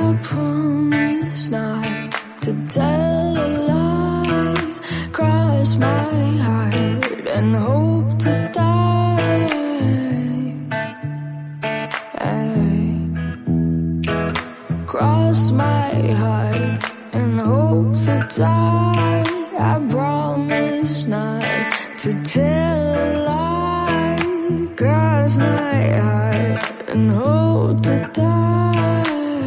I promise not to tell a lie, cross my heart and hope to die. Cross my heart and hope to die. I promise not to tell a lie, cross my heart and hope to die.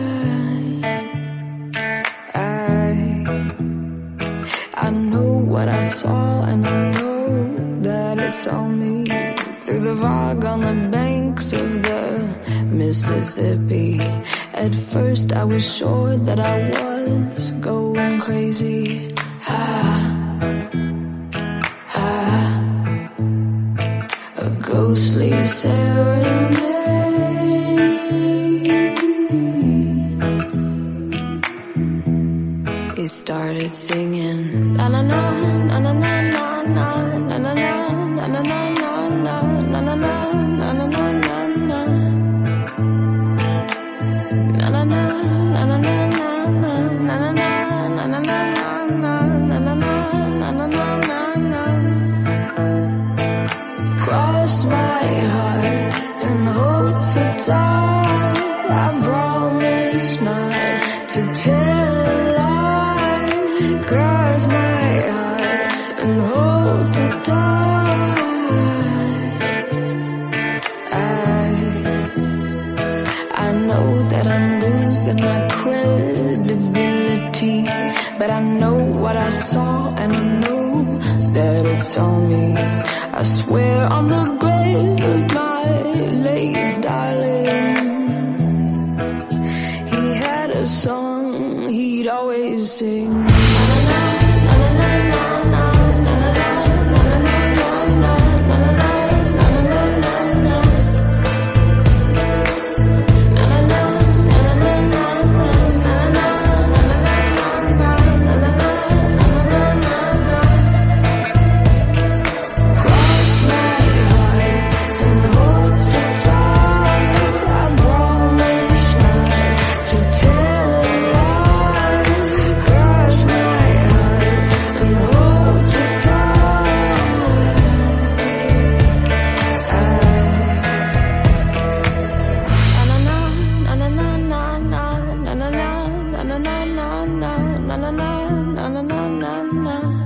I know what I saw, and I know that it's on me. Through the fog on the banks of the Mississippi. At first I was sure that I was going crazy. A ghostly serenade. It started singing na na na na na na na na na na na na na na na na na cross my heart and hope to die. I promise not to tell a lie, cross my heart and hope to die. I know that I'm losing my credibility, but I know what I saw, and I know that it's on me. I swear on the grave of my late darling, he had a song he'd always sing. Na na na na na na na na na na na na na na.